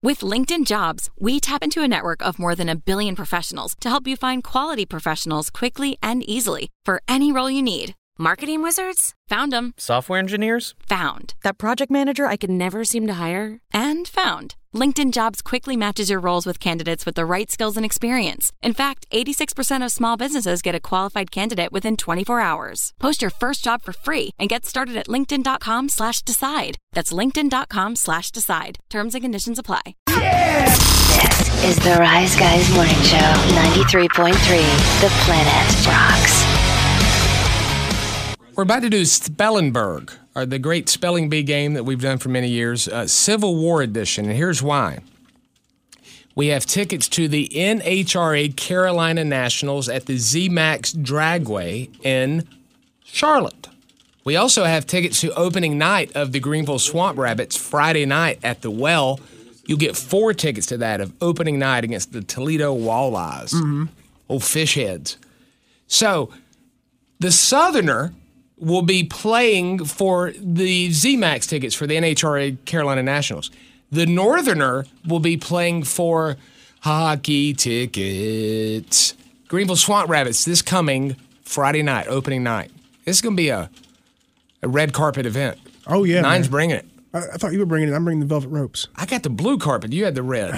With LinkedIn Jobs, we tap into a network of more than 1 billion professionals to help you find quality professionals quickly and easily for any role you need. Marketing wizards? Found them. Software engineers? Found. That project manager I could never seem to hire? And found. LinkedIn Jobs quickly matches your roles with candidates with the right skills and experience. In fact, 86% of small businesses get a qualified candidate within 24 hours. Post your first job for free and get started at linkedin.com/decide. That's linkedin.com/decide. Terms and conditions apply. Yeah! This is the Rise Guys Morning Show, 93.3. The Planet Rocks. We're about to do Spellenberg, or the great spelling bee game that we've done for many years, Civil War edition, and here's why. We have tickets to the NHRA Carolina Nationals at the Z-Max Dragway in Charlotte. We also have tickets to opening night of the Greenville Swamp Rabbits Friday night at the Well. You'll get 4 tickets to that of opening night against the Toledo Walleyes. Old fish heads. So, the Southerner will be playing for the Z-Max tickets for the NHRA Carolina Nationals. The Northerner will be playing for hockey tickets. Greenville Swamp Rabbits this coming Friday night, opening night. This is going to be a red carpet event. Oh, yeah. Nine's bringing it. I thought you were bringing it. I'm bringing the velvet ropes. I got the blue carpet. You had the red.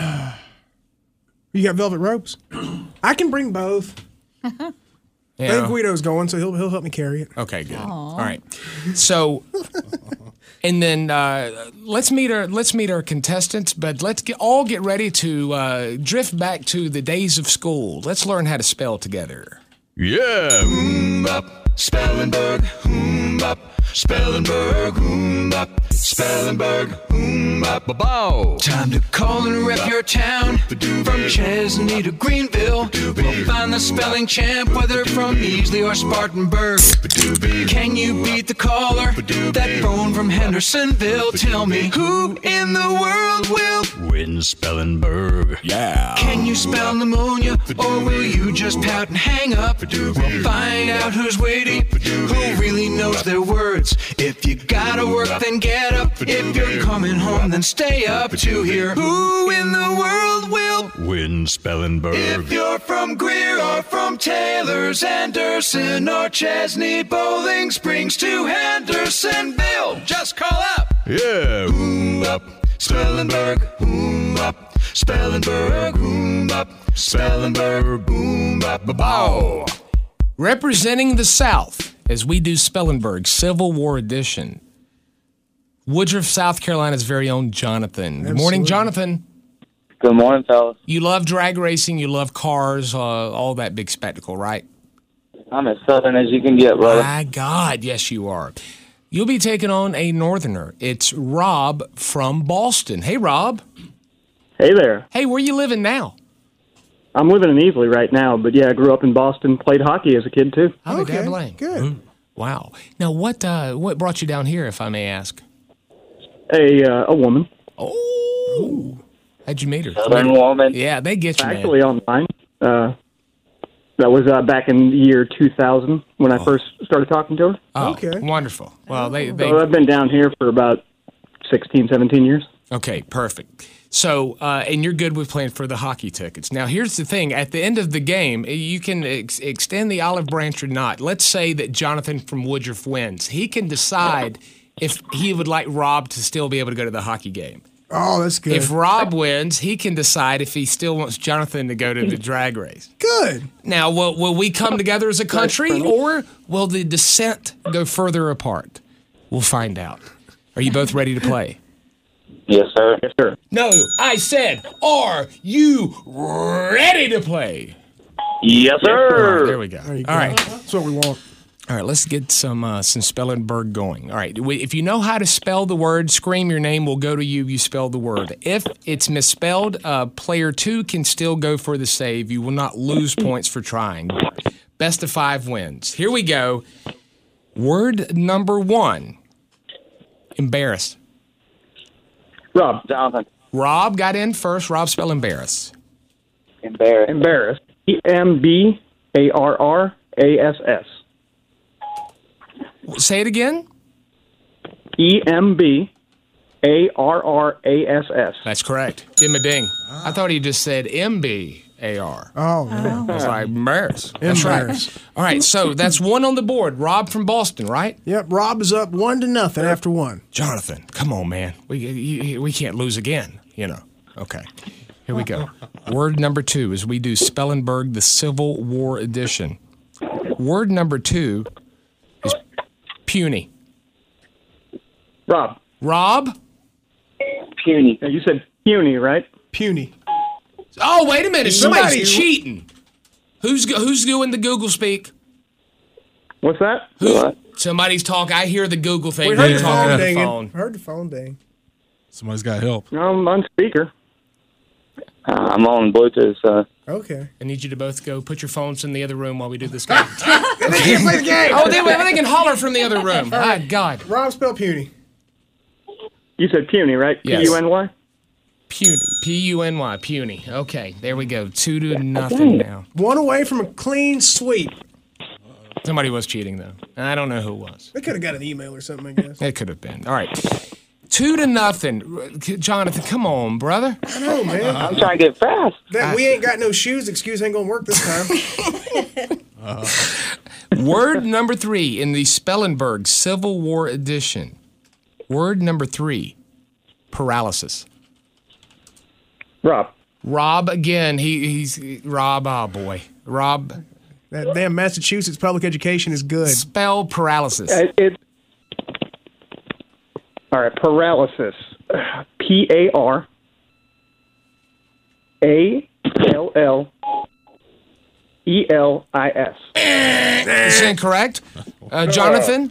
You got velvet ropes? I can bring both. Yeah. I think Guido's going, so he'll help me carry it. Okay, good. All right. So, and then let's meet our contestants, but let's all get ready to drift back to the days of school. Let's learn how to spell together. Yeah. Spellenberg, Spellenberg, Spellenberg, bow. Time to call and rep your town. From Chesney to Greenville, we'll find the spelling champ, whether from Easley or Spartanburg. Can you beat the caller? That phone from Hendersonville. Tell me, who in the world will win Spellenberg? Yeah. Can you spell pneumonia, or will you just pout and hang up? We'll find out who's witty, who really knows their words. If you gotta work, then get up. If you're coming home, then stay up to hear who in the world will win Spellenberg. If you're from Greer or from Taylor's, Anderson or Chesney, Bowling Springs to Hendersonville, just call up. Yeah. Spellenberg, Spellenberg, Spellenberg, bow. Representing the South, as we do Spellenberg, Civil War edition, Woodruff, South Carolina's very own Jonathan. Good morning, Jonathan. Good morning, fellas. You love drag racing, you love cars, all that big spectacle, right? I'm as Southern as you can get, brother. My God, yes, you are. You'll be taking on a Northerner. It's Rob from Boston. Hey, Rob. Hey there. Hey, where you living now? I'm living in Easley right now, but yeah, I grew up in Boston, played hockey as a kid too. Oh, Okay, Blame. good. Wow. Now, what brought you down here, if I may ask? A woman. Oh. How'd you meet her? Southern woman. Yeah, they get you, Actually man. online. That was back in the year 2000 when I first started talking to her. Oh, Okay. wonderful. Well, they So I've been down here for about 16, 17 years. okay, perfect. So, and you're good with playing for the hockey tickets. Now, here's the thing. At the end of the game, you can extend the olive branch or not. Let's say that Jonathan from Woodruff wins. He can decide if he would like Rob to still be able to go to the hockey game. Oh, that's good. If Rob wins, he can decide if he still wants Jonathan to go to the drag race. Good. Now, will we come together as a country, or will the descent go further apart? We'll find out. Are you both ready to play? Yes, sir. Yes, sir. No, I said, are you ready to play? Yes, All right, sir. there we go. There you go. All right. That's what we want. All right, let's get some Spellenberg going. All right, if you know how to spell the word, scream your name, we'll go to you, you spell the word. If it's misspelled, player 2 can still go for the save. You will not lose points for trying. Best of 5 wins. Here we go. Word number 1, embarrass. Rob. Jonathan. Rob got in first. Rob, spell embarrass. Embarrassed. Embarrassed. EMBARRASS. Say it again. EMBARRASS. ARRASS. That's correct. Give him a ding. I thought he just said MBAR. Oh, I was like, embarrass. That's right. All right, so that's one on the board. Rob from Boston, right? yep. Rob is up 1-0 after one. Jonathan, come on, man. We can't lose again, you know. Okay, here we go. Word number 2 as we do Spellenberg, the Civil War edition. Word number 2 is puny. Rob. Rob? Puny. You said puny, right? Puny. Oh, wait a minute. Somebody's Somebody- cheating. Who's doing the Google speak? What's that? What? Somebody's talking. I hear the Google thing. We heard They're the talking phone on the dinging. phone. Heard the phone ding. Somebody's got help. I'm on speaker. I'm on Bluetooth, so. Okay. I need you to both go put your phones in the other room while we do this game. They can't play the game. Oh, they can holler from the other room. My God. Rob, spell puny. You said puny, right? Yes. P-U-N-Y? Puny. P-U-N-Y. Puny. Okay, there we go. 2-0 now. One away from a clean sweep. Somebody was cheating, though. I don't know who was. They could have got an email or something, I guess. It could have been. All right. 2-0. Jonathan, come on, brother. I know, man. I'm trying to get fast. That we ain't got no shoes excuse ain't gonna work this time. Word number 3 in the Spellenberg Civil War edition. Word number 3, paralysis. Rob. Rob again. He's Rob. Oh boy, Rob. That damn Massachusetts public education is good. Spell paralysis. It's all right. Paralysis. P-A-R-A-L-L-E-S-I-S. Is incorrect. Jonathan.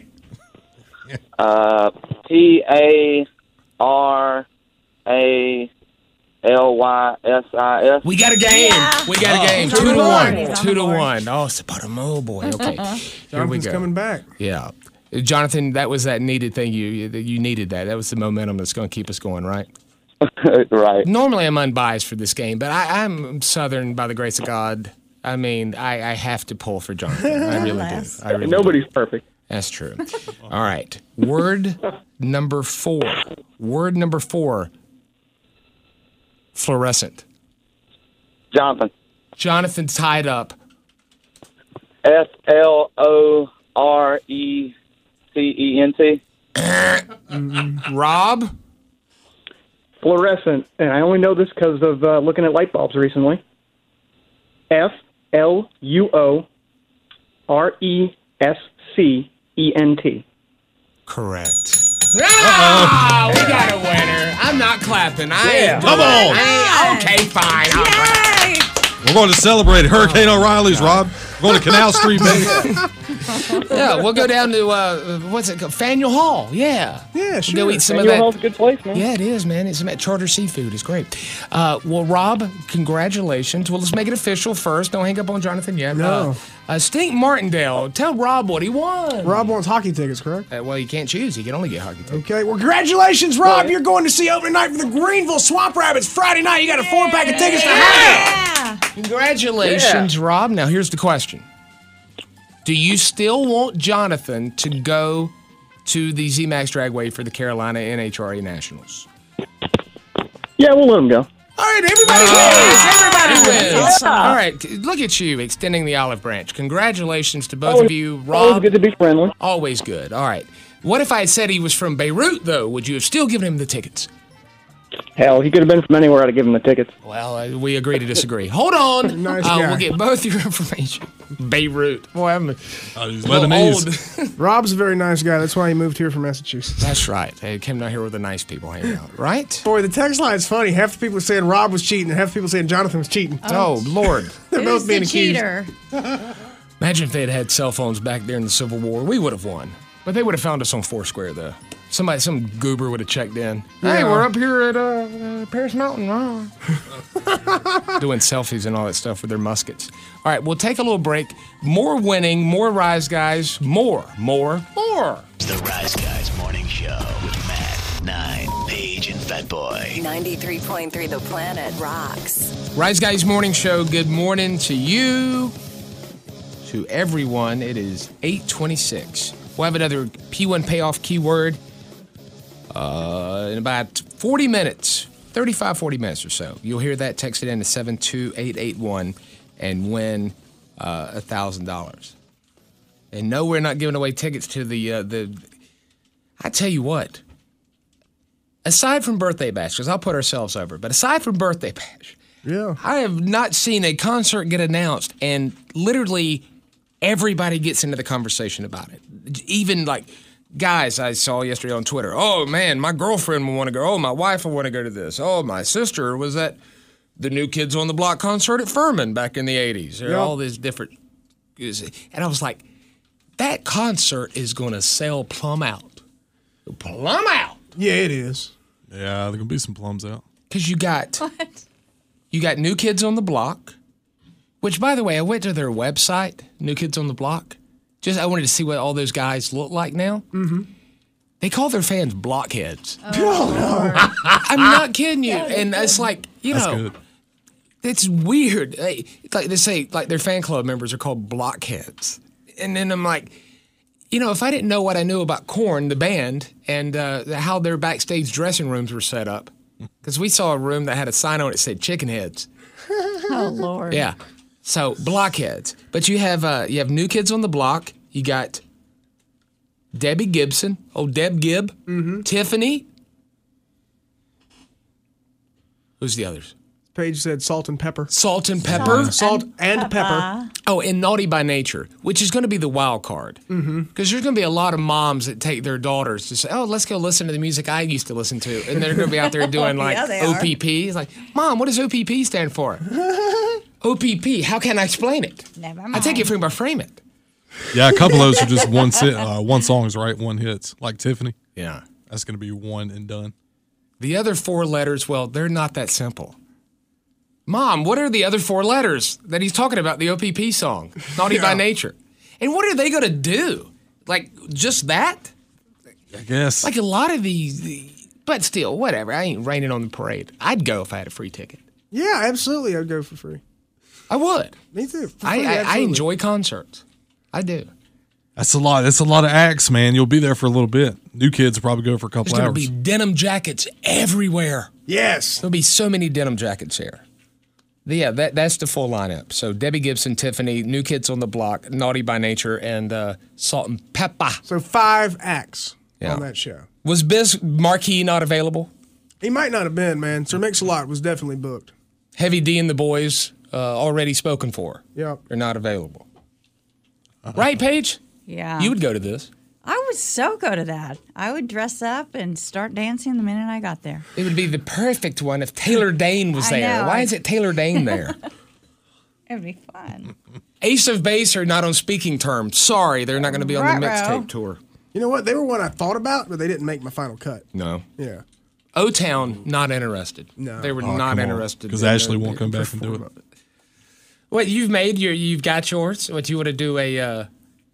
P-A-R-A-L-Y-S-I-S. We got a game. Yeah. We got a game. He's on 2 the to board. 1. He's on 2 the to board. 1. Oh, oh boy. Okay. Here we Jonathan's go. coming back. Yeah. Jonathan, that was that needed thing. You needed that. That was the momentum that's going to keep us going, right? Right. Normally, I'm unbiased for this game, but I'm Southern by the grace of God. I mean, I have to pull for Jonathan. I really do. I really do. Nobody's perfect. That's true. All right. Word number 4. Word number 4. Fluorescent. Jonathan. Jonathan tied up. F-L-O-R-E-C-E-N-T. Rob. Fluorescent, and I only know this because of looking at light bulbs recently. F-L-U-O-R-E-S-C-E-N-T. Correct. Ah, we got a winner. I'm not clapping. Come on. Okay, fine. All right. Yay! We're going to celebrate Hurricane O'Reilly's, Rob. We're going to Canal Street, baby. Yeah, we'll go down to, what's it called? Faneuil Hall. Yeah. Yeah, sure. Go eat some Faneuil of Hall's that. a good place, man. Yeah, it is, man. It's some Charter Seafood. It's great. Well, Rob, congratulations. Well, let's make it official first. Don't hang up on Jonathan yet. No. Stink Martindale, tell Rob what he won. Rob wants hockey tickets, correct? Well, you can't choose. He can only get hockey tickets. Okay, well, congratulations, Rob. You're going to see opening night for the Greenville Swamp Rabbits Friday night. You got a 4-pack of tickets to hockey. Yeah! Congratulations, Rob. Now, here's the question. Do you still want Jonathan to go to the ZMAX Dragway for the Carolina NHRA Nationals? Yeah, we'll let him go. All right, everybody wins. Everybody wins. Awesome. All right, look at you extending the olive branch. Congratulations to both of you. Always Rob, good to be friendly. always good. All right. What if I had said he was from Beirut, though? Would you have still given him the tickets? Hell, he could have been from anywhere. I'd have given him the tickets. Well, we agree to disagree. Hold on. Nice guy. We'll get both your information. Beirut. Boy, I'm He's a little Lebanese. old. Rob's a very nice guy. That's why he moved here from Massachusetts. That's right. He came down here where the nice people hang out, right? Boy, the text line's funny. Half the people are saying Rob was cheating, and half the people saying Jonathan was cheating. Oh, Lord. They're Who's both being the accused. cheater? Imagine if they had had cell phones back there in the Civil War. We would have won. But they would have found us on Foursquare, though. Some goober would have checked in. Hey, we're up here at Paris Mountain. Doing selfies and all that stuff with their muskets. All right, we'll take a little break. More winning, more Rise Guys, more. The Rise Guys Morning Show with Matt, 9, Paige, and Fat Boy. 93.3 The Planet rocks. Rise Guys Morning Show, good morning to you, to everyone. It is 8:26. We'll have another P1 payoff keyword In about 40 minutes, 35, 40 minutes or so, you'll hear that. Text it in to 72881 and win $1,000. And no, we're not giving away tickets to the. I tell you what. Aside from Birthday Bash, because I'll put ourselves over, but aside from Birthday Bash, I have not seen a concert get announced and literally everybody gets into the conversation about it. Even like guys I saw yesterday on Twitter. Oh man, my girlfriend will want to go. Oh, my wife will want to go to this. Oh, my sister was at the New Kids on the Block concert at Furman back in the 80s. There are all these different. And I was like, that concert is going to sell plumb out. Plumb out. Yeah, it is. Yeah, there are going to be some plums out. Because you got New Kids on the Block, which, by the way, I went to their website, New Kids on the Block. I wanted to see what all those guys look like now. Mm-hmm. They call their fans blockheads. Oh, I'm not kidding you. And it's like, That's good. It's weird. It's like they say, like their fan club members are called blockheads. And then I'm like, if I didn't know what I knew about Korn, the band, and how their backstage dressing rooms were set up, because we saw a room that had a sign on it that said chicken heads. Oh, Lord. Yeah. So, blockheads. But you have New Kids on the Block. You got Debbie Gibson, Deb Gibb, Tiffany. Who's the others? Paige said Salt and Pepper. Salt and Pepper? Salt and Pepper. Oh, and Naughty by Nature, which is going to be the wild card. Because there's going to be a lot of moms that take their daughters to say, oh, let's go listen to the music I used to listen to. And they're going to be out there doing like OPP. It's like, Mom, what does OPP stand for? OPP, how can I explain it? Never mind. I take it frame by frame it. Yeah, a couple of those are just one songs, right? One hits, like Tiffany. Yeah. That's going to be one and done. The other four letters, well, they're not that simple. Mom, what are the other four letters that he's talking about, the OPP song, Naughty by Nature? And what are they going to do? Like, just that? I guess. Like a lot of these, but still, whatever. I ain't raining on the parade. I'd go if I had a free ticket. Yeah, absolutely. I'd go for free. I would. Me too. I enjoy concerts. I do. That's a lot. That's a lot of acts, man. You'll be there for a little bit. New Kids will probably go for a couple There's hours. There's going to be denim jackets everywhere. Yes. There'll be so many denim jackets here. Yeah, that's the full lineup. So Debbie Gibson, Tiffany, New Kids on the Block, Naughty by Nature, and Salt and Pepper. So 5 acts on that show. Was Biz Marquis not available? He might not have been, man. Sir Mix-a-Lot was definitely booked. Heavy D and the boys already spoken for. Yep. They're not available. Right, Paige? Yeah. You would go to this. I would so go to that. I would dress up and start dancing the minute I got there. It would be the perfect one if Taylor Dane was there. Why is it Taylor Dane there? It would be fun. Ace of Base are not on speaking terms. Sorry, they're not going to be on the mixtape tour. You know what? They were one I thought about, but they didn't make my final cut. No. Yeah. O-Town, not interested. No. They were not interested. Because Ashley won't come back and do it. What, you've got yours? What, you want to do a...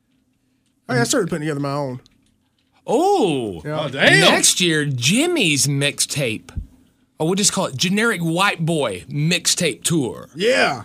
I started putting together my own. Oh, yeah. Damn. Next year, Jimmy's mixtape. Oh, we'll just call it Generic White Boy Mixtape Tour. Yeah.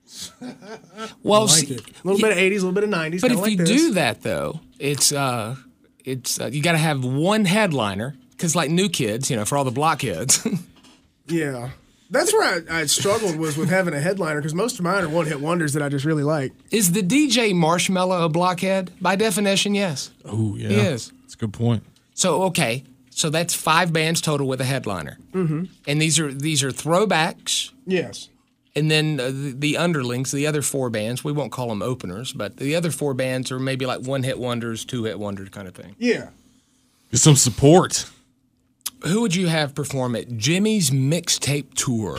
Well, I like it. A little bit of 80s, a little bit of 90s. But if like you do that, though, it's you got to have one headliner, because like New Kids, for all the blockheads. Yeah. That's where I struggled was with having a headliner, because most of mine are one-hit wonders that I just really like. Is the DJ Marshmello a blockhead? By definition, yes. Oh, yeah. He is. That's a good point. So, okay. So that's 5 bands total with a headliner. Mm-hmm. And these are throwbacks. Yes. And then the underlings, the other 4 bands, we won't call them openers, but the other 4 bands are maybe like one-hit wonders, 2-hit wonders kind of thing. Yeah. Get some support. Who would you have perform at Jimmy's Mixtape Tour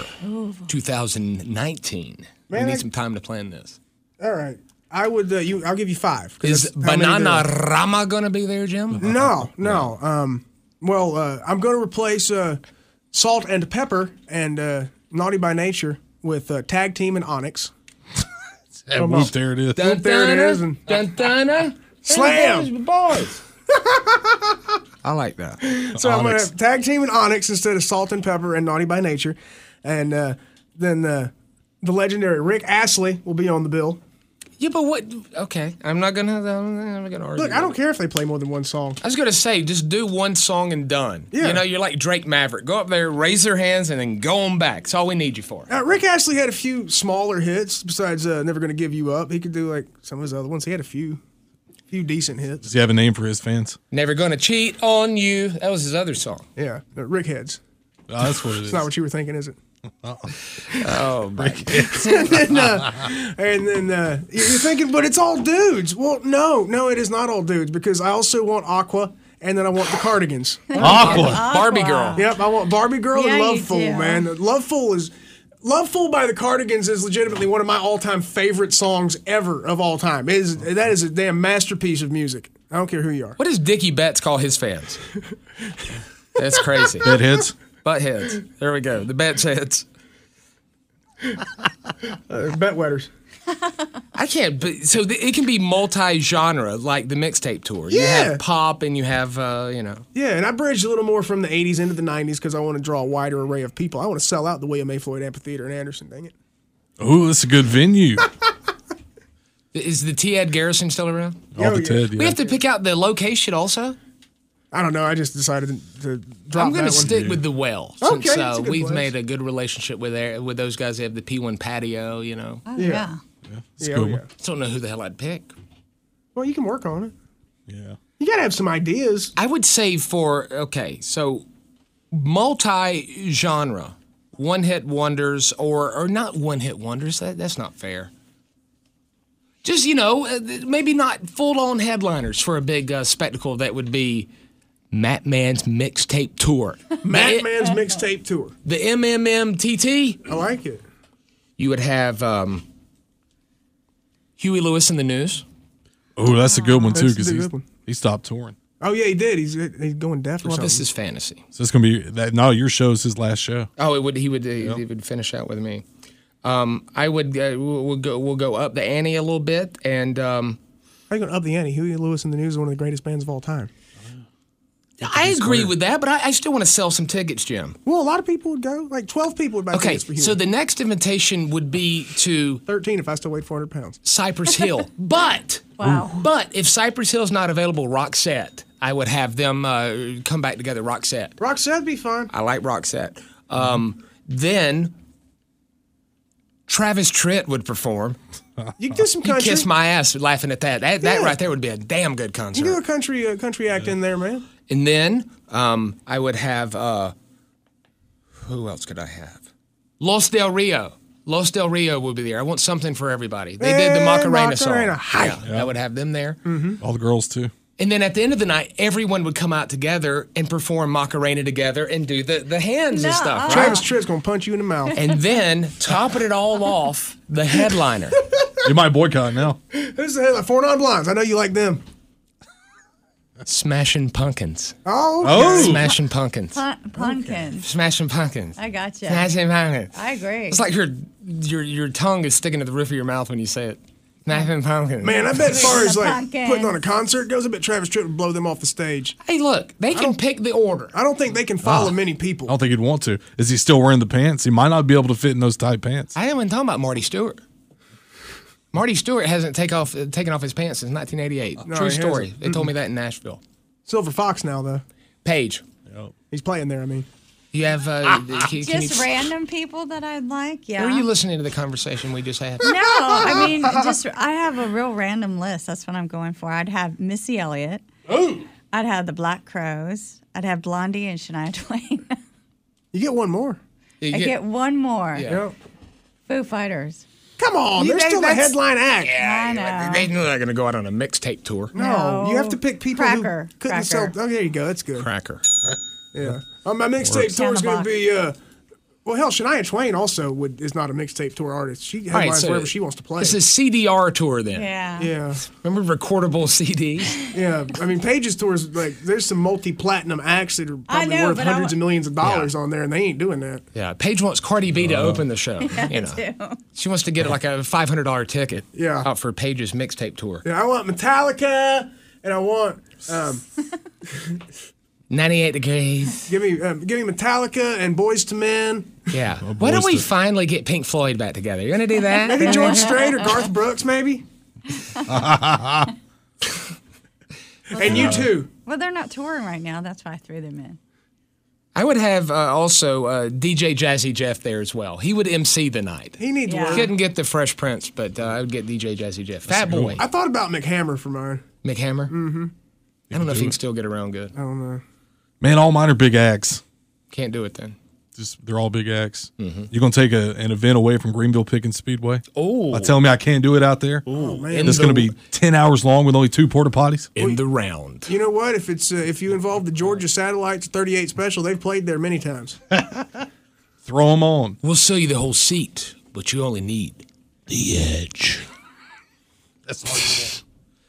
2019? We need some time to plan this. All right. I would. I'll give you 5. Is Banana Rama going to be there, Jim? No. Well, I'm going to replace Salt and Pepper and Naughty by Nature with Tag Team and Onyx. And whoop, there it is. Whoop, there it is. And Slam! Boys. I like that. So I'm going to have Tag Team and Onyx instead of Salt and Pepper and Naughty by Nature. And then the legendary Rick Astley will be on the bill. Yeah, but what? Okay, I'm not gonna argue. Look, I don't care if they play more than one song. I was gonna say, just do one song and done. Yeah. You know, you're like Drake Maverick. Go up there, raise their hands, and then go on back. That's all we need you for. Rick Astley had a few smaller hits besides Never Gonna Give You Up. He could do like some of his other ones. He had a few decent hits. Does he have a name for his fans? Never Gonna Cheat on You. That was his other song. Yeah, Rick Heads. Oh, that's what it is. It's not what you were thinking, is it? Oh, my and then you're thinking, but it's all dudes. Well, no, it is not all dudes because I also want Aqua, and then I want the Cardigans. Aqua. Barbie Girl. Yep, I want Barbie Girl and Yeah, Love you Fool, do. man. Love Fool by the Cardigans is legitimately one of my all-time favorite songs ever of all time. That is a damn masterpiece of music. I don't care who you are. What does Dickie Betts call his fans? That's crazy. Bedheads? Buttheads. There we go. The Betts heads. Betwetters. I can't. But so it can be multi-genre, like the mixtape tour. You Yeah. have pop, and you have Yeah, and I bridged a little more from the 80s into the 90s because I want to draw a wider array of people. I want to sell out the William A. Floyd Amphitheater in Anderson, dang it. Ooh, that's a good venue. Is the T. Ed Garrison still around? All the Ted, yeah. We have to pick out the location also. I don't know. I just decided to drop I'm going that to one. stick with the Well. Okay, Since that's a good we've place. made a good relationship with those guys. They have the P1 patio, you know. Oh, Yeah. yeah. It's Yeah, cool. yeah. Don't know who the hell I'd pick. Well, you can work on it. Yeah. You got to have some ideas. I would say so multi-genre, one-hit wonders, or not one-hit wonders. That's not fair. Just, maybe not full-on headliners for a big spectacle that would be Matt Mann's Mixtape Tour. Matt Mann's Mixtape Tour. The MMMTT. I like it. You would have Huey Lewis in the News. Oh, that's a good one, too, That's a because good one. he stopped touring. Oh, yeah, he did. He's going deaf or Well, something. this is fantasy. So it's going to be that. No, your show's his last show. Oh, he would finish out with me. I would we'll go up the ante a little bit, and How you going to up the ante? Huey Lewis in the News is one of the greatest bands of all time. I agree with that, but I still want to sell some tickets, Jim. Well, a lot of people would go. Like 12 people would buy Okay, tickets for Huey. so the next invitation would be to 13 if I still weighed 400 pounds. Cypress Hill. But if Cypress Hill's not available, Roxette, I would have them come back together. Roxette. Roxette'd be fun. I like Roxette. Then Travis Tritt would perform. You can do some You country. kiss my ass laughing at that. That Yeah. right there would be a damn good You concert. do a country act in there, man. And then I would have who else could I have? Los Del Rio. Los Del Rio would be there. I want something for everybody. They did the Macarena song. Macarena. Hi. Yeah, I would have them there. All the girls, too. And then at the end of the night, everyone would come out together and perform Macarena together and do the hands and stuff. Right? Travis Tritt's going to punch you in the mouth. And then topping it all off, the headliner. You might boycott now. Who's the headline? Four Non-Blondes. I know you like them. Smashing Pumpkins. Oh, okay. Oh. Smashing Pumpkins. Pumpkins. Smashing Pumpkins. I got you. Smashing Pumpkins. I agree. It's like your tongue is sticking to the roof of your mouth when you say it. Smashing Pumpkins. Man, I bet as far as like Pumpkins. putting on a concert goes, I bet Travis Tritt would blow them off the stage. Hey, look, they can pick the order. I don't think they can follow many people. I don't think he'd want to. Is he still wearing the pants? He might not be able to fit in those tight pants. I ain't talking about Marty Stewart. Marty Stewart hasn't taken off his pants since 1988. No, True he story. hasn't. They told me that in Nashville. Silver Fox now, though. Paige, He's playing there, I mean. you have Just random people that I'd like, yeah. Are you listening to the conversation we just had? No, I mean, I have a real random list. That's what I'm going for. I'd have Missy Elliott. Oh. I'd have the Black Crowes. I'd have Blondie and Shania Twain. You get one more. I get one more. Yeah. Yep. Foo Fighters. Come on, they're still a headline act. I know. They knew they're going to go out on a mixtape tour. No, you have to pick people Cracker. who couldn't sell. Oh, there you go. That's good. Cracker. Yeah. My mixtape tour is going to be. Well, hell, Shania Twain also is not a mixtape tour artist. She All right, headlines so wherever she wants to play. It's a CDR tour then. Yeah. Yeah. Remember recordable CDs? Yeah. I mean, Paige's tours, like, there's some multi-platinum acts that are probably know, worth but I hundreds of millions of dollars on there, and they ain't doing that. Yeah. Paige wants Cardi B to open the show. You know. too. She wants to get like a $500 ticket Yeah. out for Paige's mixtape tour. Yeah, I want Metallica, and I want 98 Degrees. give me Metallica and Boyz II Men. Yeah. Why don't we finally get Pink Floyd back together? You gonna do that? Maybe George Strait or Garth Brooks, maybe. And you too. Well, they're not touring right now. That's why I threw them in. I would have also DJ Jazzy Jeff there as well. He would MC the night. He needs work. Couldn't get the Fresh Prince, but I would get DJ Jazzy Jeff. Fat Boy. I thought about McHammer for mine. McHammer? Mm-hmm. I don't know if he can still get around good. I don't know. Man, all mine are big acts. Can't do it then. They're all big acts. You're going to take an event away from Greenville Pickens Speedway? Oh. By telling me I can't do it out there? Oh, man. It's going to be 10 hours long with only 2 porta potties? In the round. You know what? If it's if you involve the Georgia Satellites 38 Special, they've played there many times. Throw them on. We'll sell you the whole seat, but you only need the edge. That's hard.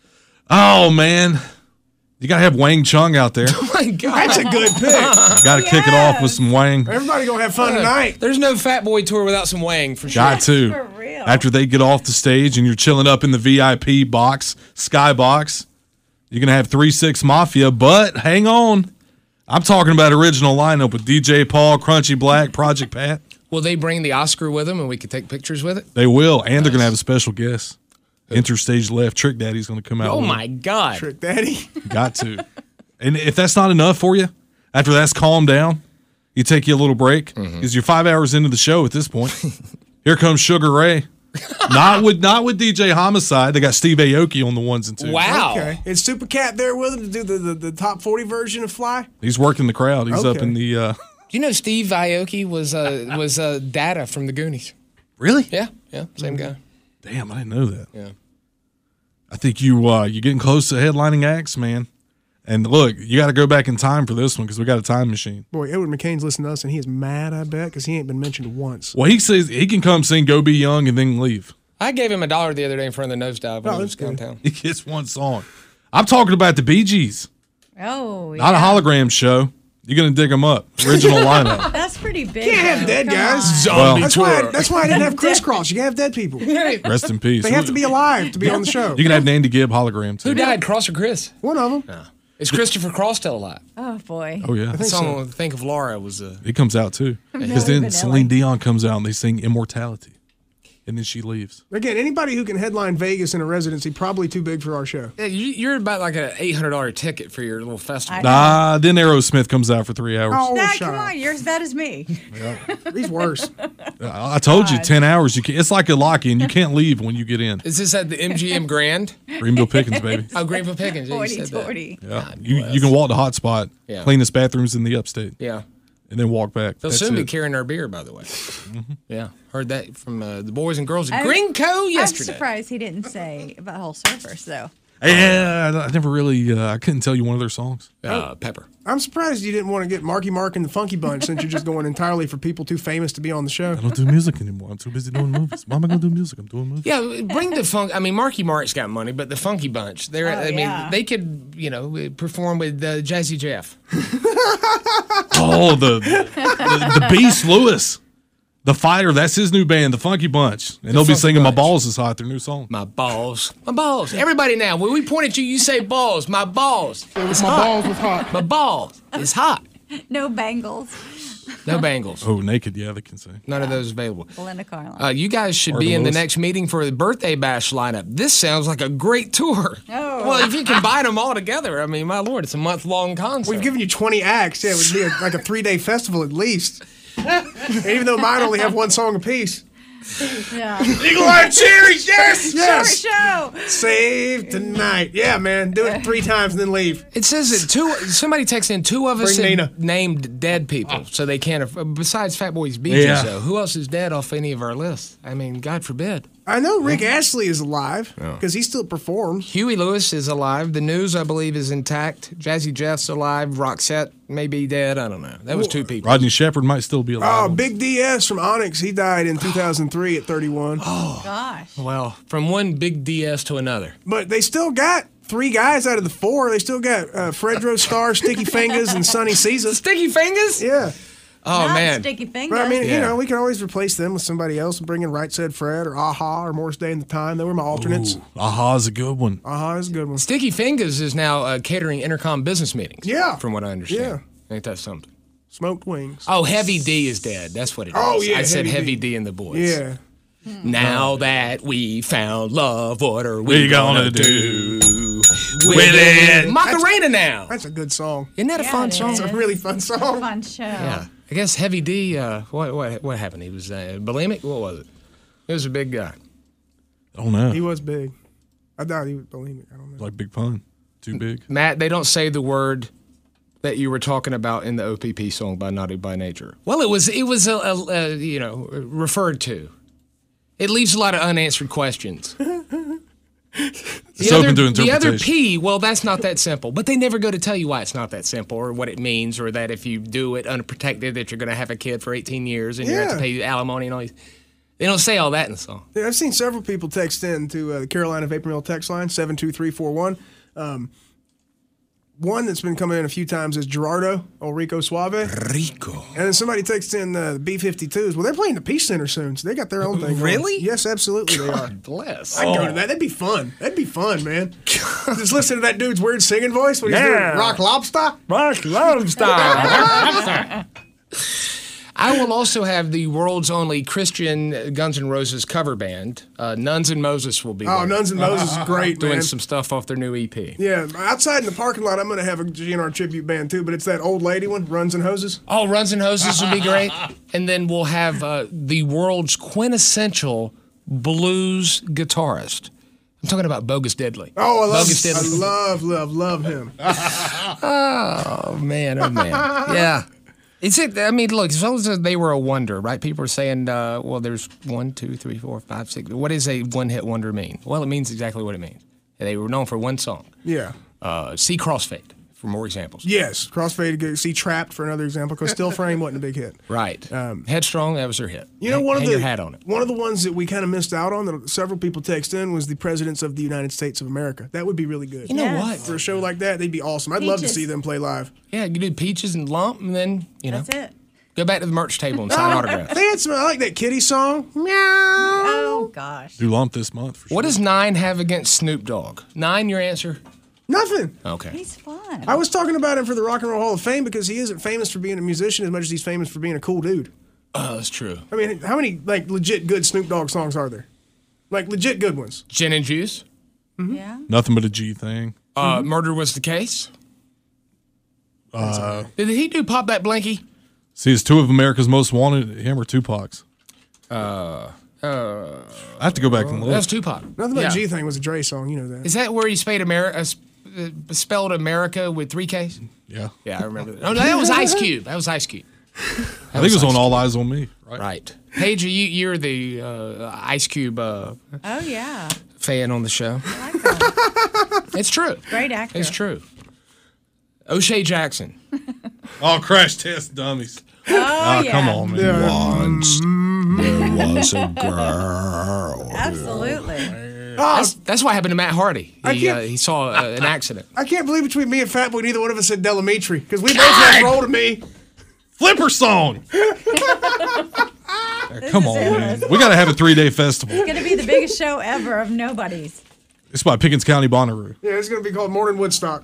Oh, man. You got to have Wang Chung out there. Oh, my God. That's a good pick. You got to kick it off with some Wang. Everybody going to have fun tonight. There's no Fat Boy tour without some Wang, for sure. Got to. For real. After they get off the stage and you're chilling up in the VIP box, skybox, you're going to have 3-6 Mafia. But hang on. I'm talking about original lineup with DJ Paul, Crunchy Black, Project Pat. Will they bring the Oscar with them and we can take pictures with it? They will. And they're going to have a special guest. Interstage Left. Trick Daddy's going to come out. Oh, with my God. Trick Daddy. Got to. And if that's not enough for you, after that's calmed down, you take you a little break because you're 5 hours into the show at this point. Here comes Sugar Ray. Not with DJ Homicide. They got Steve Aoki on the ones and twos. Wow. Okay. Is Super Cat there with him to do the top 40 version of Fly? He's working the crowd. He's up in the. Do you know Steve Aoki was Data from the Goonies? Really? Yeah, same guy. Damn, I didn't know that. Yeah. I think you're getting close to headlining acts, man. And look, you got to go back in time for this one because we got a time machine. Boy, Edward McCain's listening to us, and he is mad, I bet, because he ain't been mentioned once. Well, he says he can come sing Go Be Young and then leave. I gave him $1 the other day in front of the Nosedive when he was downtown. He gets one song. I'm talking about the Bee Gees. Oh, yeah. Not a hologram show. You're going to dig them up. Original lineup. That's pretty big. Can't have dead Come guys. on. Zombie That's why I didn't have crisscross. You can have dead people. Rest in peace. They have to be alive to be on the show. You can have Nandy Gibb hologram too. Who died, Cross or Chris? One of them. No. Is Christopher Cross still alive? Oh, boy. Oh, yeah. I think so. Think of Laura was He comes out too. Because then Vanilla. Celine Dion comes out and they sing Immortality. And then she leaves. Again, anybody who can headline Vegas in a residency, probably too big for our show. Yeah, you're about like an $800 ticket for your little festival. Nah, then Aerosmith comes out for 3 hours. Oh, Dad, shut come up. on. You're as bad as me. He's worse. I told you, 10 hours. It's like a lock-in. You can't leave when you get in. Is this at the MGM Grand? Greenville Pickens, baby. Oh, Greenville Pickens. Yeah, you said that. 40. Yeah. You can walk the hot spot, Yeah. cleanest bathrooms in the upstate, Yeah. and then walk back. They'll That's soon be it. carrying our beer, by the way. Yeah. Heard that from the boys and girls at Greenco yesterday. I'm surprised he didn't say about Whole Surfers, though. Yeah, I never really, I couldn't tell you one of their songs. Pepper. I'm surprised you didn't want to get Marky Mark and the Funky Bunch since you're just going entirely for people too famous to be on the show. I don't do music anymore. I'm too busy doing movies. Why am I going to do music? I'm doing movies. Yeah, bring the funk. I mean, Marky Mark's got money, but the Funky Bunch, yeah. they could, perform with Jazzy Jeff. Oh, the Beast Lewis. The Fighter, that's his new band, the Funky Bunch. And they'll be Funky singing Bunch. My Balls Is Hot, their new song. My balls. My balls. Everybody now, when we point at you, you say balls. My balls. It's My hot. balls was hot. My balls. It's hot. No bangles. No bangles. Oh, naked, yeah, they can say. None of those available. Belinda Carlisle. You guys should be in the next meeting for the birthday bash lineup. This sounds like a great tour. Oh. Well, if you combine them all together, I mean, my lord, it's a month-long concert. We've given you 20 acts. Yeah, it would be like a 3-day festival at least. And even though mine only have one song apiece. Yeah. Eagle Eye Cherries, yes! Yes! Short show. Save tonight. Yeah, man. Do it 3 times and then leave. It says that somebody texted in 2 of us Bring have Nina. named dead people, so they can't. Besides Fat Boy's Bee Gees, Yeah. though, who else is dead off any of our lists? I mean, God forbid. I know Rick Astley is alive because he still performs. Huey Lewis is alive. The News, I believe, is intact. Jazzy Jeff's alive. Roxette may be dead. I don't know. That was 2 people. Rodney Shepherd might still be alive. Oh, Big DS from Onyx. He died in 2003 at 31. Gosh. Well, from one big DS to another. But they still got 3 guys out of the 4. They still got Fredro Starr, Sticky Fingers, and Sonny Caesar. Sticky Fingers? Yeah. Oh, Not man. Sticky fingers. But I mean, Yeah. you know, we can always replace them with somebody else and bring in Right Said Fred or Aha or Morris Day and the Time. They were my alternates. Ooh, Aha's a good one. Aha is a good one. Sticky Fingers is now catering intercom business meetings. Yeah. From what I understand. Ain't that something? Smoked Wings. Oh, Heavy D is dead. That's what it is. Oh, yeah, I said Heavy Heavy D. D and the Boys. Yeah. Now that we found love, what are we gonna do with it? Macarena now. That's a good song. Isn't that a fun song? It's a really fun song. Fun show. Yeah. I guess Heavy D, what happened? He was bulimic? What was it? He was a big guy. I don't know. He was big. I doubt he was bulimic. I don't know. Like Big Pun. Too big. Matt, they don't say the word that you were talking about in the OPP song by Naughty by Nature. Well, it was referred to. It leaves a lot of unanswered questions. It's open to interpretation. The other P, well, that's not that simple. But they never go to tell you why it's not that simple or what it means or that if you do it unprotected that you're going to have a kid for 18 years and you have to pay alimony and all these. They don't say all that in the song. Yeah, I've seen several people text in to the Carolina Vapor Mill text line, 72341. One that's been coming in a few times is Gerardo, or Rico Suave. Rico. And then somebody texts in the B-52s. Well, they're playing the Peace Center soon, so they got their own thing. Really? Going. Yes, absolutely they are. Bless. I'd go to that. That'd be fun. That'd be fun, man. Just listen to that dude's weird singing voice when he's doing Rock Lobster. Rock Lobster. I will also have the world's only Christian Guns N' Roses cover band. Nuns and Moses will be there. Oh, Nuns and Moses is great, doing man. some stuff off their new EP. Yeah, outside in the parking lot, I'm going to have a GNR tribute band, too, but it's that old lady one, Runs and Hoses. Oh, Runs and Hoses would be great. And then we'll have the world's quintessential blues guitarist. I'm talking about Bogus Deadly. Oh, I love him. Oh, man, oh, man. Yeah. I mean, look, as long as they were a wonder, right? People are saying, well, there's 1, 2, 3, 4, 5, 6. What does a one-hit wonder mean? Well, it means exactly what it means. They were known for one song. Yeah. See Crossfade for more examples. Yes, Crossfade. See Trapped for another example, because Still Frame wasn't a big hit. Right. Headstrong, that was their hit. You know, Hang your hat on it. One of the ones that we kind of missed out on that several people text in was the Presidents of the United States of America. That would be really good. You know what? For a show like that, they'd be awesome. I'd love to see them play live. Yeah, you do Peaches and Lump, and then, That's it. Go back to the merch table and sign autographs. They had some, I like that Kitty song. Meow. Oh, gosh. Do Lump this month for sure. What does 9 have against Snoop Dogg? 9, your answer? Nothing. Okay. He's fun. I was talking about him for the Rock and Roll Hall of Fame because he isn't famous for being a musician as much as he's famous for being a cool dude. Oh, that's true. I mean, how many legit good Snoop Dogg songs are there? Like legit good ones. Gin and Juice? Mm-hmm. Yeah. Nothing but a G thing. Murder Was the Case? Did he do Pop That Blankie? See, it's 2 of America's Most Wanted, him or Tupac's. I have to go back and look. That's Tupac. Nothing but a G thing was a Dre song, you know that. Is that where he spelled America with 3 Ks? Yeah. Yeah, I remember that. Oh, no, that was Ice Cube. I think it was on All Eyes on Me, right? Right. Paige, you're the Ice Cube Oh, yeah. fan on the show. I like that. It's true. Great actor. It's true. O'Shea Jackson. Oh, Crash Test Dummies. Oh, yeah. Come on, man. Once there was a girl. Absolutely. That's what happened to Matt Hardy. He saw an accident. I can't believe between me and Fatboy, neither one of us said Delamitri because we both had roll to me. Flipper song. Come on, man. We got to have a 3-day festival. It's going to be the biggest show ever of nobody's. It's by Pickens County Bonnaroo. Yeah, it's going to be called Morning Woodstock.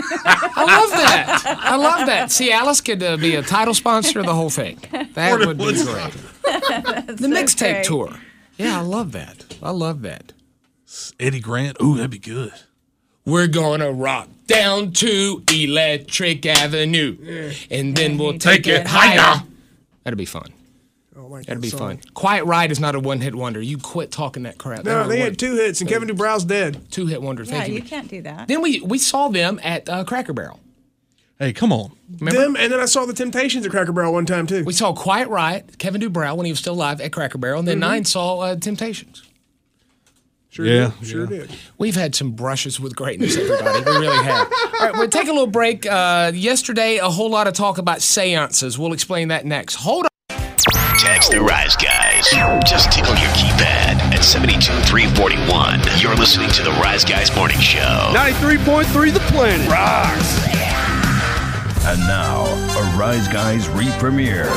I love that. See, Alice could be a title sponsor of the whole thing. That would be great. The mixtape tour. Yeah, I love that. Eddie Grant. Ooh, that'd be good. We're gonna rock down to Electric Avenue, and then we'll take it higher. That'd be fun. That'd be fun. Quiet Ride is not a one-hit wonder. You quit talking that crap. No, they had 2 hits, and Kevin DuBrow's dead. 2-hit wonder. Yeah, Thank you can't do that. Then we saw them at Cracker Barrel. Hey, come on. Remember? Them, and then I saw the Temptations at Cracker Barrel one time, too. We saw Quiet Riot, Kevin DuBrow, when he was still alive at Cracker Barrel, and then 9 saw Temptations. Sure did. We've had some brushes with greatness, everybody. We really have. All right, we'll take a little break. Yesterday, a whole lot of talk about seances. We'll explain that next. Hold on. Text the Rise Guys. Just tickle your keypad at 72341. You're listening to the Rise Guys Morning Show. 93.3 The Planet. Rocks. And now, a Rise Guys re-premiere.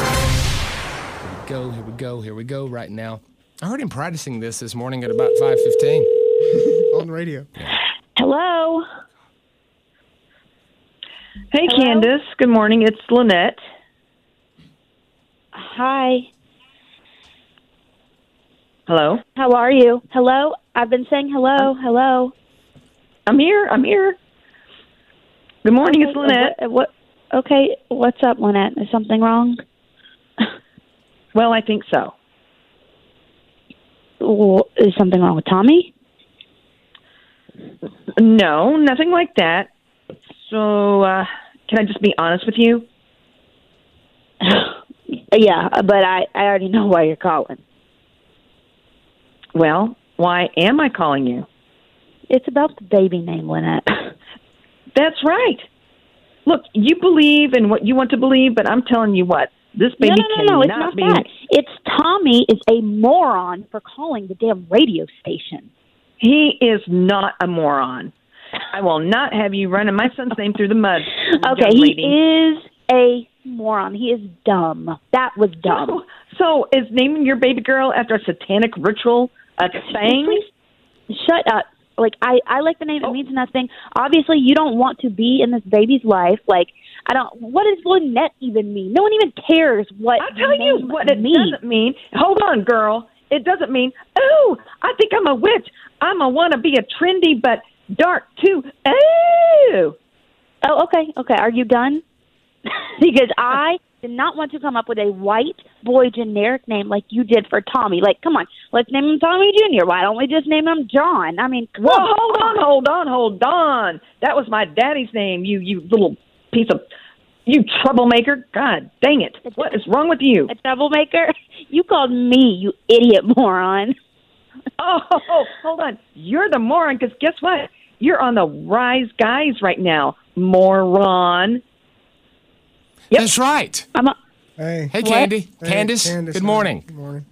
Here we go right now. I heard him practicing this morning at about 5:15. On the radio. Hello. Hey, Candace. Good morning. It's Lynette. Hi. Hello? How are you? Hello? I've been saying hello. Hello? I'm here. Good morning, it's Lynette. Okay, what's up, Lynette? Is something wrong? Well, I think so. Well, is something wrong with Tommy? No, nothing like that. So, can I just be honest with you? Yeah, but I already know why you're calling. Well, why am I calling you? It's about the baby name, Lynette. That's right. Look, you believe in what you want to believe, but I'm telling you what, this baby No, it's not that. It's Tommy is a moron for calling the damn radio station. He is not a moron. I will not have you running my son's name through the mud. Okay, he is a moron. He is dumb. That was dumb. So is naming your baby girl after a satanic ritual a thing? Please shut up. Like, I like the name. It means nothing. Obviously, you don't want to be in this baby's life. Like, what does Lynette even mean? No one even cares what I'll tell you what it doesn't mean. Hold on, girl. It doesn't mean, oh, I think I'm a witch. I'm a want to be a trendy but dark too. Oh, okay. Are you done? Because I did not want to come up with a white boy generic name like you did for Tommy. Like, come on, let's name him Tommy Jr. Why don't we just name him John? I mean, well, hold on. That was my daddy's name, you little piece of, you troublemaker. God dang it. What is wrong with you? A troublemaker? You called me, you idiot moron. Oh, hold on. You're the moron, because guess what? You're on the Rise Guys right now, moron. Yep. That's right. Hey, Candy. Hey, Candace. Good morning. Good morning.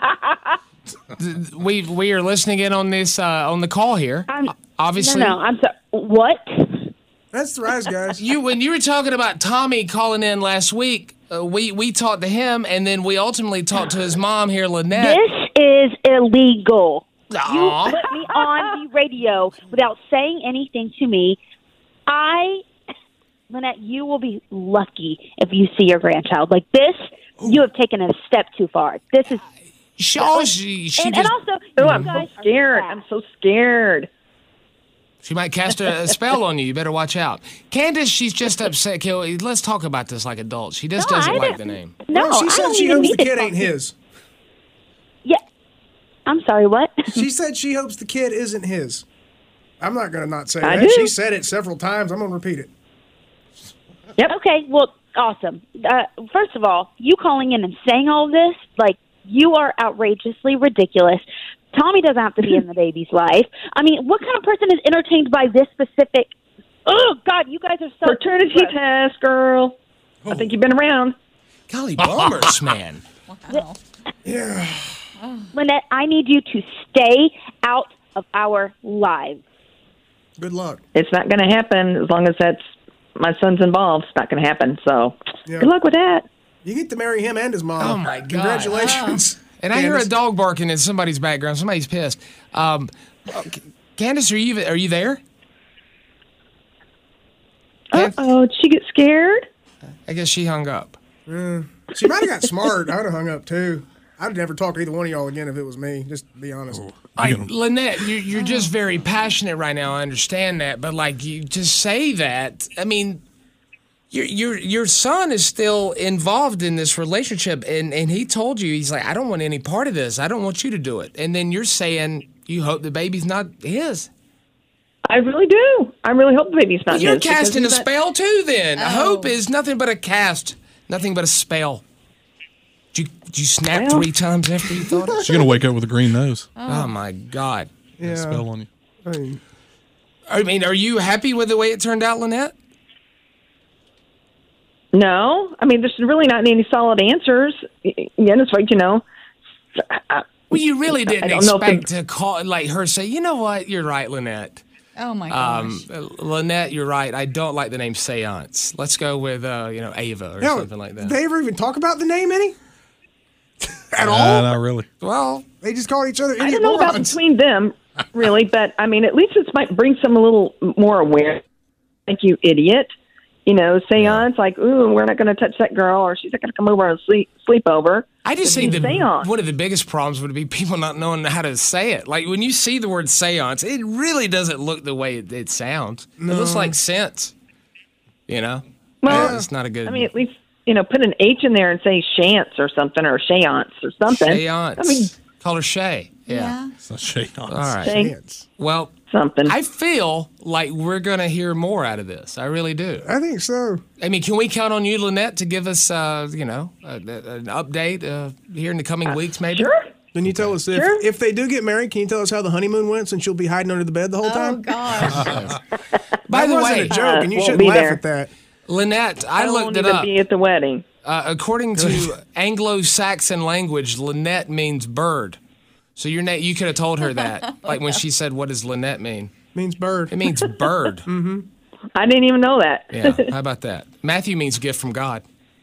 We are listening in on this on the call here. Obviously. No, I'm sorry. What? That's the Rise Guys. When you were talking about Tommy calling in last week, we talked to him, and then we ultimately talked to his mom here, Lynette. This is illegal. Aww. You put me on the radio without saying anything to me. Lynette, you will be lucky if you see your grandchild. Like this, you have taken a step too far. This is... She and also... I'm so scared. I'm so scared. She might cast a spell on you. You better watch out. Candace, she's just upset. Let's talk about this like adults. She just doesn't like the name. No, she said she hopes the kid ain't his. Yeah. I'm sorry, what? She said she hopes the kid isn't his. I'm not going to not say I that. do. She said it several times. I'm going to repeat it. Yep. Okay, well, awesome. First of all, you calling in and saying all of this, like, you are outrageously ridiculous. Tommy doesn't have to be in the baby's life. I mean, what kind of person is entertained by this specific... Oh, God, you guys are so... Paternity test, girl. I think you've been around. Golly bummers, man. Wow. Yeah. Lynette, I need you to stay out of our lives. Good luck. It's not going to happen as long as that's my son's involved. It's not going to happen, so Yeah. good luck with that. You get to marry him and his mom. Oh, my God. Congratulations. And I hear a dog barking in somebody's background. Somebody's pissed. Candace, are you there? Uh-oh, did she get scared? I guess she hung up. She might have got smart. I would have hung up, too. I'd never talk to either one of y'all again if it was me, just to be honest. Lynette, you're just very passionate right now. I understand that. But, like, you just say that. I mean... Your son is still involved in this relationship, and he told you, he's like, I don't want any part of this. I don't want you to do it. And then you're saying you hope the baby's not his. I really do. I really hope the baby's not his. You're casting a spell, too, then. Hope is nothing but a cast, nothing but a spell. Did you snap 3 times after you thought it? She's going to wake up with a green nose. Oh, my God. Yeah. Spell on you. I mean, are you happy with the way it turned out, Lynette? No. I mean, there's really not any solid answers. Again, it's like, Well, you really didn't expect to call, like, her say, you know what, you're right, Lynette. Oh, my gosh. Lynette, you're right. I don't like the name Seance. Let's go with, Ava or something like that. Did they ever even talk about the name any? At all? Not really. Well, they just call each other idiot I don't know about morons. between them, really, but, I mean, at least this might bring some a little more awareness. Thank you, idiot. seance, like, ooh, we're not going to touch that girl, or she's not going to come over and sleep over. I just think seance. one of the biggest problems would be people not knowing how to say it. Like when you see the word seance, it really doesn't look the way it sounds. No. It looks like sense. Well, it's not a good. I mean, at least put an H in there and say chance or something, or seance or something. Seance. I mean, call her Shay. Yeah. It's not seance. All right. Seance. Well, something. I feel like we're going to hear more out of this. I really do. I think so. I mean, can we count on you, Lynette, to give us, an update here in the coming weeks, maybe? Sure. Can you tell us if they do get married? Can you tell us how the honeymoon went? Since you'll be hiding under the bed the whole time. Oh gosh. By the wasn't way, a joke, and you won't shouldn't be laugh there. at that. Lynette, I looked it even up. be at the wedding. According to Anglo-Saxon language, Lynette means bird. So you could have told her that, like when she said, "What does Lynette mean?" Means bird. It means bird. Mm-hmm. I didn't even know that. Yeah, how about that? Matthew means gift from God.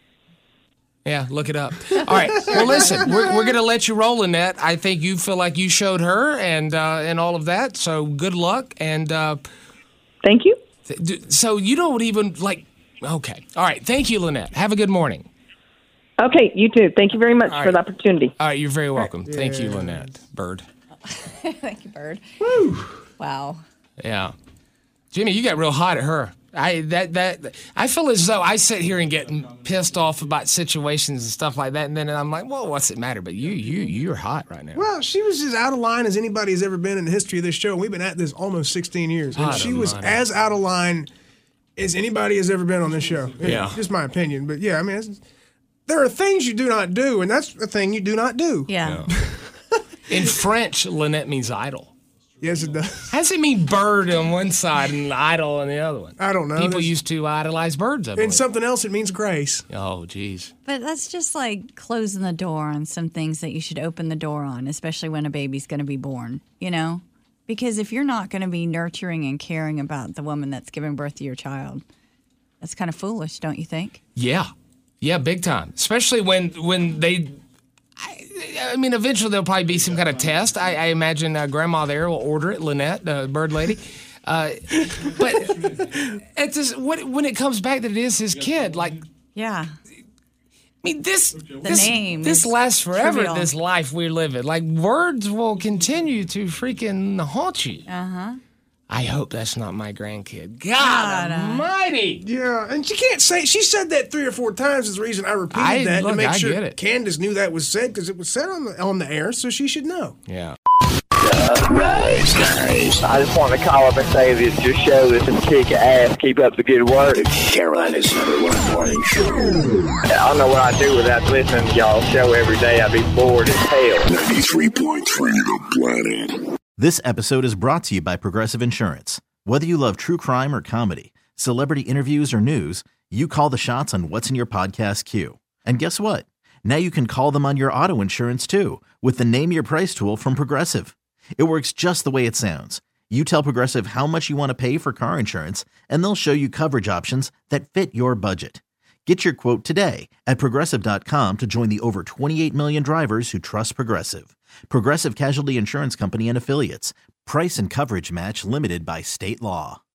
Yeah, look it up. All right. Well, listen, we're going to let you roll, Lynette. I think you feel like you showed her and all of that. So good luck and thank you. So you don't even like. Okay. All right. Thank you, Lynette. Have a good morning. Okay, you too. Thank you very much for the opportunity. All right, you're very welcome. Thank you, Lynette. Bird. Thank you, Bird. Woo. Wow. Yeah. Jimmy, you got real hot at her. I feel as though I sit here and get pissed off about situations and stuff like that, and then I'm like, well, what's it matter? But you're hot right now. Well, she was as out of line as anybody has ever been in the history of this show. We've been at this almost 16 years, and she was as out of line as anybody has ever been on this show. Yeah. Just my opinion. But yeah, I mean, there are things you do not do, and that's the thing you do not do. Yeah. In French, Lynette means idle. Yes, it does. How does it mean bird on one side and idle on the other one? I don't know. People used to idolize birds, I believe. And something else, it means grace. Oh, geez. But that's just like closing the door on some things that you should open the door on, especially when a baby's going to be born, Because if you're not going to be nurturing and caring about the woman that's giving birth to your child, that's kind of foolish, don't you think? Yeah. Yeah, big time. Especially when they... I mean, eventually there'll probably be some kind of test. I imagine Grandma there will order it, Lynette, bird lady. But when it comes back that it is his kid, like... Yeah. I mean, this name lasts forever, trivial. this life we're living. Like, words will continue to freaking haunt you. Uh-huh. I hope that's not my grandkid. God almighty! Yeah, and she can't say... She said that 3 or 4 times is the reason I repeated that to make I sure get it. Candace knew that was said, because it was said on the air, so she should know. Yeah. Rise, guys. I just want to call up and say that your show is some kick ass. Keep up the good work. Carolina's #1 morning show. I don't know what I'd do without listening to y'all's show every day. I'd be bored as hell. 93.3 The Planet. This episode is brought to you by Progressive Insurance. Whether you love true crime or comedy, celebrity interviews or news, you call the shots on what's in your podcast queue. And guess what? Now you can call them on your auto insurance too with the Name Your Price tool from Progressive. It works just the way it sounds. You tell Progressive how much you want to pay for car insurance, and they'll show you coverage options that fit your budget. Get your quote today at Progressive.com to join the over 28 million drivers who trust Progressive. Progressive Casualty Insurance Company and Affiliates. Price and coverage match limited by state law.